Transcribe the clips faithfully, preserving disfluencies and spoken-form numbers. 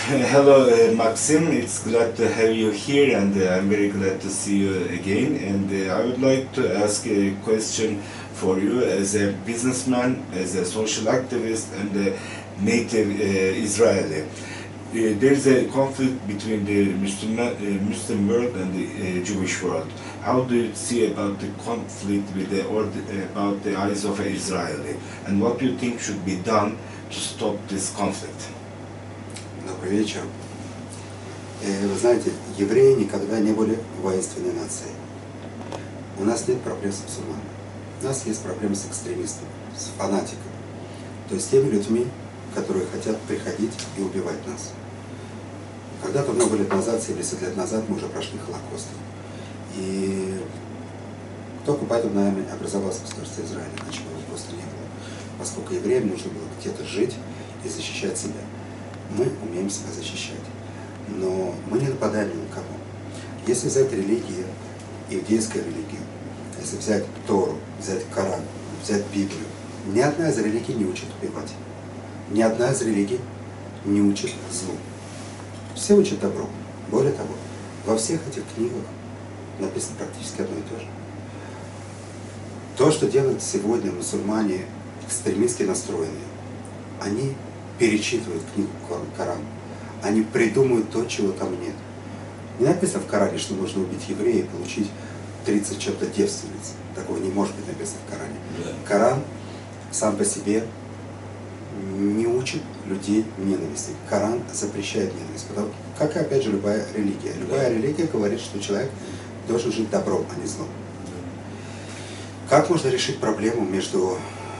Hello, uh, Maxim. It's glad to have you here, and uh, I'm very glad to see you again. And uh, I would like to ask a question for you as a businessman, as a social activist, and a native uh, Israeli. Uh, there's a conflict between the Muslim, uh, Muslim world and the uh, Jewish world. How do you see about the conflict with the, or the, about the eyes of an Israeli? And what do you think should be done to stop this conflict? Добрый вечер. Вы знаете, евреи никогда не были воинственной нацией. У нас нет проблем с мусульманами. У нас есть проблемы с экстремистами, с фанатиками. То есть теми людьми, которые хотят приходить и убивать нас. Когда-то много лет назад, семьдесят лет назад, мы уже прошли Холокост. И только поэтому, наверное, образовался государство Израиль, иначе его просто не было. Поскольку евреям нужно было где-то жить и защищать себя. Мы умеем себя защищать, но мы не нападаем ни на кого. Если взять религию, иудейскую религию, если взять Тору, взять Коран, взять Библию, ни одна из религий не учит убивать. Ни одна из религий не учит злу. Все учат добро. Более того, во всех этих книгах написано практически одно и то же. То, что делают сегодня мусульмане, экстремистски настроенные, они перечитывают книгу Коран. Они придумывают то, чего там нет. Не написано в Коране, что нужно убить еврея и получить тридцать чем-то девственниц. Такого не может быть написано в Коране. Yeah. Коран сам по себе не учит людей ненависти. Коран запрещает ненависть. Потому, как и опять же любая религия. Любая yeah. религия говорит, что человек должен жить добром, а не злом. Yeah. Как можно решить проблему между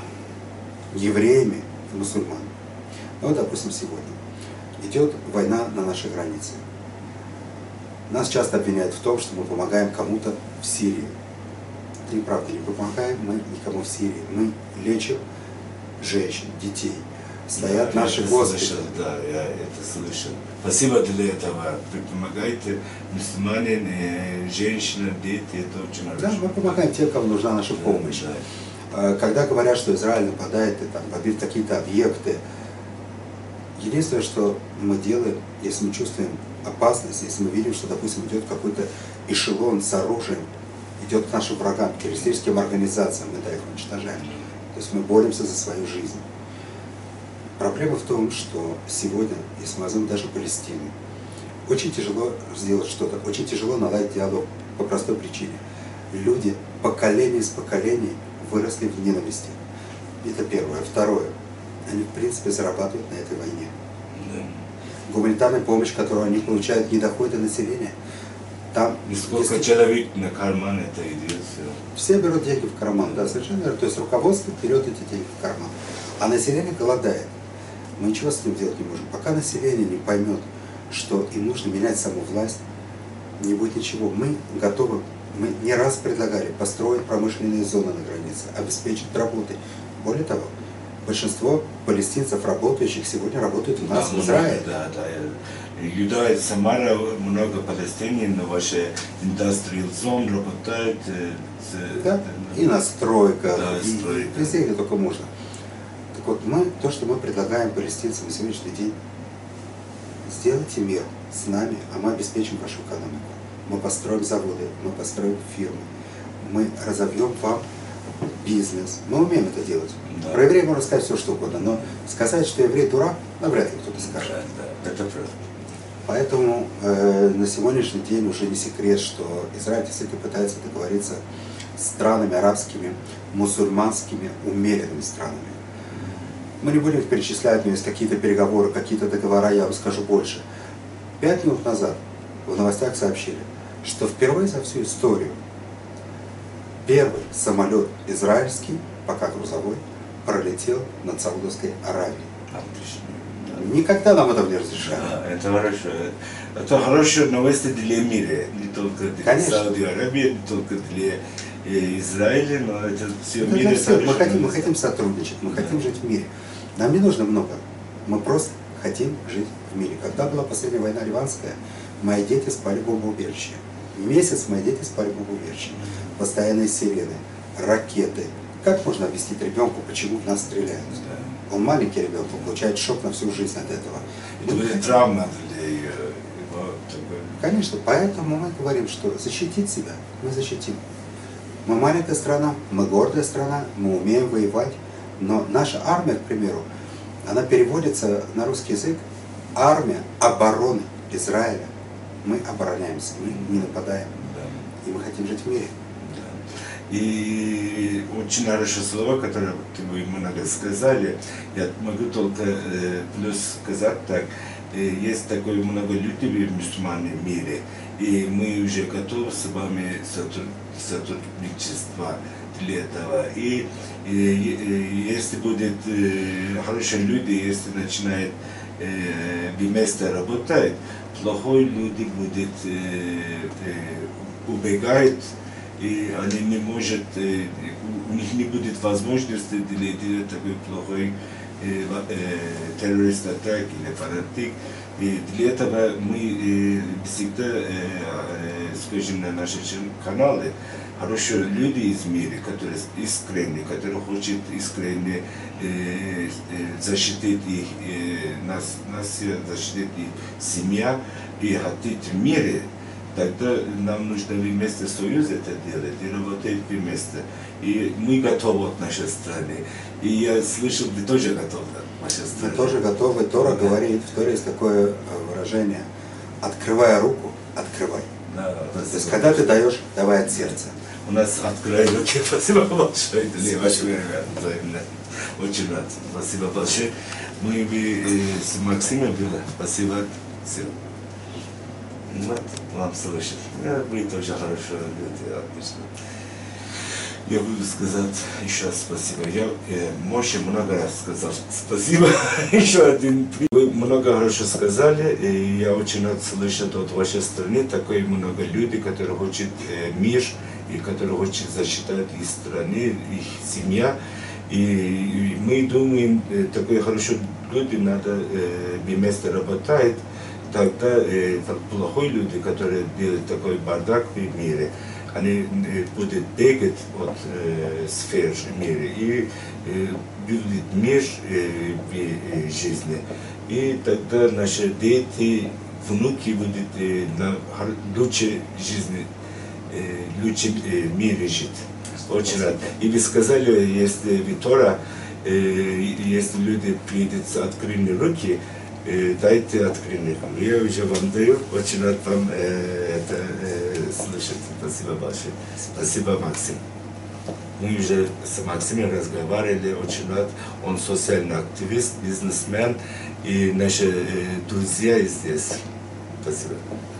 евреями и мусульманами? Ну, допустим, сегодня идет война на нашей границе. Нас часто обвиняют в том, что мы помогаем кому-то в Сирии. Это неправда, не помогаем мы никому в Сирии. Мы лечим женщин, детей. Стоят да, наши госпитали. Да, я это слышал. Спасибо для этого. Вы помогаете мусульманам, женщинам, детям, это очень хорошо. Да, мы помогаем тем, кому нужна наша помощь. Да, да. Когда говорят, что Израиль нападает и там бомбит какие-то объекты, единственное, что мы делаем, если мы чувствуем опасность, если мы видим, что, допустим, идет какой-то эшелон с оружием, идет к нашим врагам, к террористическим организациям, мы да, их уничтожаем. То есть мы боремся за свою жизнь. Проблема в том, что сегодня, если мы возьмем даже Палестину, очень тяжело сделать что-то, очень тяжело наладить диалог по простой причине. Люди поколение из поколений выросли в ненависти. Это первое. Второе. Они, в принципе, зарабатывают на этой войне. Да. Гуманитарная помощь, которую они получают, не доходит до населения. Там, и сколько если... человек на карман это идет? Все берут деньги в карман, да, совершенно верно. То есть руководство берет эти деньги в карман. А население голодает. Мы ничего с этим делать не можем. Пока население не поймет, что им нужно менять саму власть, не будет ничего. Мы готовы, мы не раз предлагали построить промышленные зоны на границе, обеспечить работой. Более того, большинство палестинцев, работающих, сегодня работают у нас да, в Израиле. Да, да. Юда, Самара, много палестинцев, но ваши индустриал зон работают. Да, и на стройках, да, и стройка. Везде, где только можно. Так вот, мы, то, что мы предлагаем палестинцам на сегодняшний день, сделайте мир с нами, а мы обеспечим вашу экономику. Мы построим заводы, мы построим фирмы, мы разовьем вам бизнес. Мы умеем это делать. Да. Про еврея можно сказать все, что угодно, но сказать, что еврей дурак, навряд ли кто-то скажет. Да, да, это правда. Поэтому э, на сегодняшний день уже не секрет, что Израиль действительно пытается договориться с странами арабскими, мусульманскими, умеренными странами. Мы не будем перечислять, но есть какие-то переговоры, какие-то договора, я вам скажу больше. Пять минут назад в новостях сообщили, что впервые за всю историю первый самолет израильский, пока грузовой, пролетел над Саудовской Аравией. Никогда нам этого не разрешали. Да, это хорошо. Это хорошие новости для мира. Не только для Саудовской Аравии, не только для Израиля, но это все в мире. Мы хотим, мы хотим сотрудничать, мы да. хотим жить в мире. Нам не нужно много. Мы просто хотим жить в мире. Когда была последняя война ливанская, мои дети спали в бомбоубежище. Месяц мои дети спали в бомбоубежище. Постоянные сирены, ракеты. Как можно объяснить ребенку, почему в нас стреляют? Он маленький ребенок, он получает шок на всю жизнь от этого. Это будет травма для его. Конечно, поэтому мы говорим, что защитить себя мы защитим. Мы маленькая страна, мы гордая страна, мы умеем воевать, но наша армия, к примеру, она переводится на русский язык армия обороны Израиля. Мы обороняемся, мы не нападаем, да. И мы хотим жить в мире. Да. И очень хорошие слова, которые вы много сказали, я могу только э, плюс сказать так, э, есть такое много людей в мусульманском мире, и мы уже готовы с вами сотрудничество для этого. И, и, и если будет э, хорошие люди, если начинают э, вместе работать, плохие люди будут э, э, убегать, и они не могут, э, у них не будет возможности делать такой плохой э, э, террорист атак или фанатик. И для этого мы э, всегда, э, э, скажем, на наши каналы, хорошие люди из мира, которые искренне, которые хотят искренне э, э, защитить их, э, нас, нас защитить их семья и хотеть в мире, тогда нам нужно вместе союз это делать и работать вместе. И мы готовы от нашей страны. И я слышал, вы тоже готовы от нашей страны. Мы тоже готовы. Тора да. говорит, в Торе есть такое выражение: открывая руку, открывай. Да, то есть, когда ты даешь, давай от сердца. У нас открывают руки. Спасибо большое. Очень рад. Спасибо большое. Мы бы с Максимом были. Спасибо. Спасибо. Вот, вам слышать. Вы тоже хорошо люди, отлично. Я буду сказать еще раз спасибо. Я э, Моше много раз сказал спасибо. Еще один. Вы много хорошо сказали, и я очень рад слышать от вашей страны такое много людей, которые хотят э, мир, и которые хотят защитить их страны, их семья. И, и мы думаем, э, такие хорошие люди надо э, вместе работать. Тогда э, плохие люди, которые делают такой бардак в мире, они э, будут бегать от э, сфер мира и э, будут мир э, в э, жизни. И тогда наши дети, внуки будут э, на лучшей жизни, э, лучшем э, мире жить. Очень рад. И вы сказали, если Витора, э, если люди приедут с открытыми руки, дайте открытие. Я уже вам даю, очень рад вам э, это э, слышать. Спасибо большое. Спасибо, Максим. Мы уже с Максимом разговаривали, очень рад. Он социальный активист, бизнесмен, и наши э, друзья здесь. Спасибо.